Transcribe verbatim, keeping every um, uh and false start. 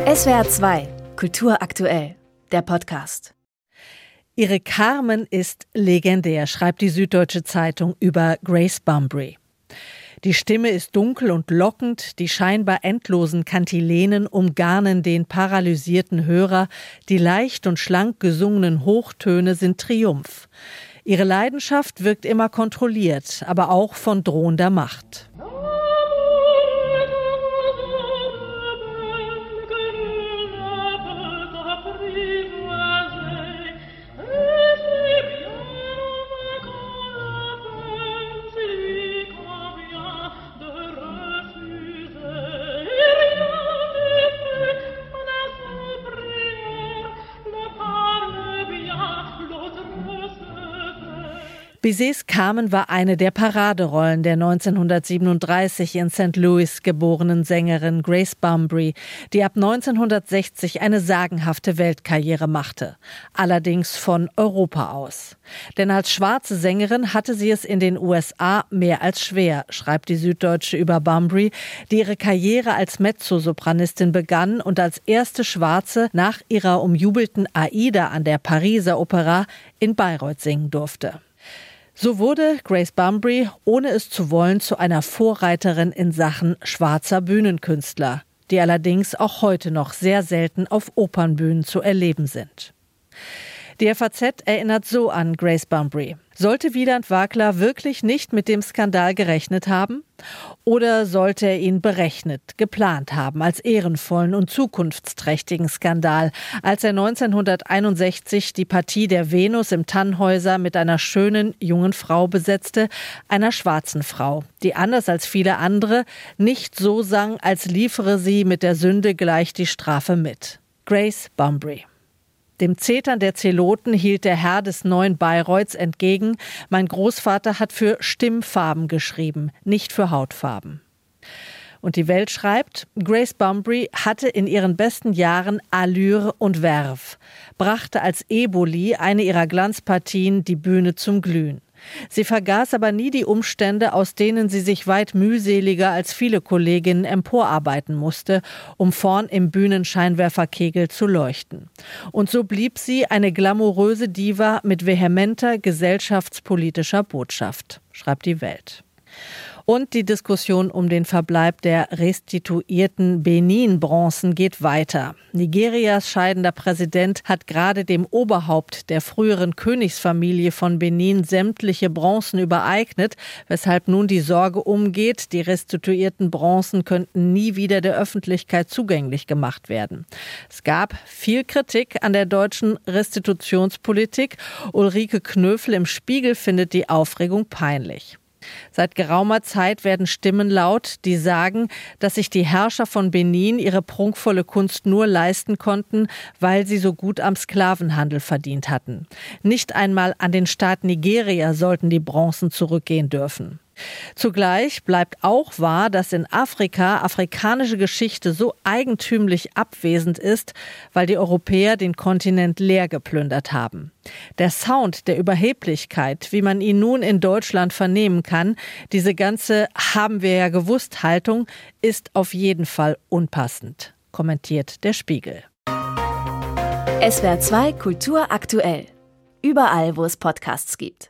S W R zwei, Kultur aktuell, der Podcast. Ihre Carmen ist legendär, schreibt die Süddeutsche Zeitung über Grace Bumbry. Die Stimme ist dunkel und lockend, die scheinbar endlosen Kantilenen umgarnen den paralysierten Hörer, die leicht und schlank gesungenen Hochtöne sind Triumph. Ihre Leidenschaft wirkt immer kontrolliert, aber auch von drohender Macht. Bizets Carmen war eine der Paraderollen der neunzehnhundertsiebenunddreißig in Sankt Louis geborenen Sängerin Grace Bumbry, die ab neunzehnhundertsechzig eine sagenhafte Weltkarriere machte. Allerdings von Europa aus. Denn als schwarze Sängerin hatte sie es in den U S A mehr als schwer, schreibt die Süddeutsche über Bumbry, die ihre Karriere als Mezzosopranistin begann und als erste Schwarze nach ihrer umjubelten Aida an der Pariser Opera in Bayreuth singen durfte. So wurde Grace Bumbry, ohne es zu wollen, zu einer Vorreiterin in Sachen schwarzer Bühnenkünstler, die allerdings auch heute noch sehr selten auf Opernbühnen zu erleben sind. Die F A Z erinnert so an Grace Bumbry. Sollte Wieland Wagler wirklich nicht mit dem Skandal gerechnet haben? Oder sollte er ihn berechnet, geplant haben als ehrenvollen und zukunftsträchtigen Skandal, als er neunzehnhunderteinundsechzig die Partie der Venus im Tannhäuser mit einer schönen jungen Frau besetzte, einer schwarzen Frau, die anders als viele andere nicht so sang, als liefere sie mit der Sünde gleich die Strafe mit. Grace Bumbry. Dem Zetern der Zeloten hielt der Herr des neuen Bayreuths entgegen: Mein Großvater hat für Stimmfarben geschrieben, nicht für Hautfarben. Und die Welt schreibt, Grace Bumbry hatte in ihren besten Jahren Allure und Verve, brachte als Eboli eine ihrer Glanzpartien die Bühne zum Glühen. Sie vergaß aber nie die Umstände, aus denen sie sich weit mühseliger als viele Kolleginnen emporarbeiten musste, um vorn im Bühnenscheinwerferkegel zu leuchten. Und so blieb sie eine glamouröse Diva mit vehementer gesellschaftspolitischer Botschaft, schreibt die Welt. Und die Diskussion um den Verbleib der restituierten Benin-Bronzen geht weiter. Nigerias scheidender Präsident hat gerade dem Oberhaupt der früheren Königsfamilie von Benin sämtliche Bronzen übereignet, weshalb nun die Sorge umgeht, die restituierten Bronzen könnten nie wieder der Öffentlichkeit zugänglich gemacht werden. Es gab viel Kritik an der deutschen Restitutionspolitik. Ulrike Knöfel im Spiegel findet die Aufregung peinlich. Seit geraumer Zeit werden Stimmen laut, die sagen, dass sich die Herrscher von Benin ihre prunkvolle Kunst nur leisten konnten, weil sie so gut am Sklavenhandel verdient hatten. Nicht einmal an den Staat Nigeria sollten die Bronzen zurückgehen dürfen. Zugleich bleibt auch wahr, dass in Afrika afrikanische Geschichte so eigentümlich abwesend ist, weil die Europäer den Kontinent leer geplündert haben. Der Sound der Überheblichkeit, wie man ihn nun in Deutschland vernehmen kann, diese ganze "haben wir ja gewusst" Haltung, ist auf jeden Fall unpassend, kommentiert der Spiegel. S W R zwei Kultur aktuell. Überall, wo es Podcasts gibt.